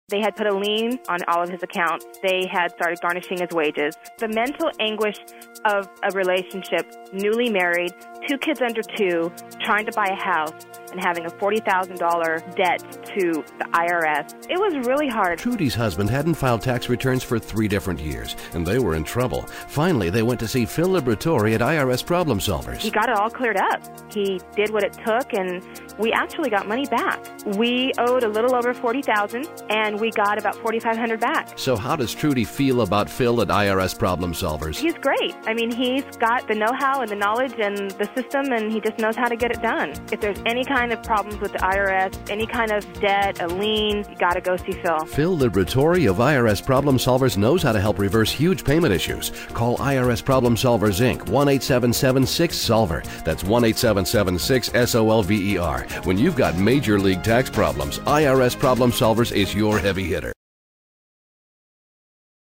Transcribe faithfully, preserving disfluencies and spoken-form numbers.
They had put a lien on all of his accounts. They had started garnishing his wages. The mental anguish of a relationship, newly married, two kids under two, trying to buy a house, and having a forty thousand dollars debt to the I R S. It was really hard. Trudy's husband hadn't filed tax returns for three different years, and they were in trouble. Finally, they went to see Phil Liberatore at I R S Problem Solvers. He got it all cleared up. He did what it took, and we actually got money back. We owed a little over forty thousand dollars, and we got about forty-five hundred dollars back. So how does Trudy feel about Phil at I R S Problem Solvers? He's great. I mean, he's got the know-how and the knowledge and the system, and he just knows how to get it done. If there's any kind of problems with the I R S, any kind of debt, a lien, you got to go see Phil. Phil Liberatore of I R S Problem Solvers knows how to help reverse huge payment issues. Call I R S Problem Solvers, Incorporated, one eight seven seven six solver. That's one eight seven seven six S O L V E R. When you've got major league tax problems, I R S Problem Solvers is your heavy hitter.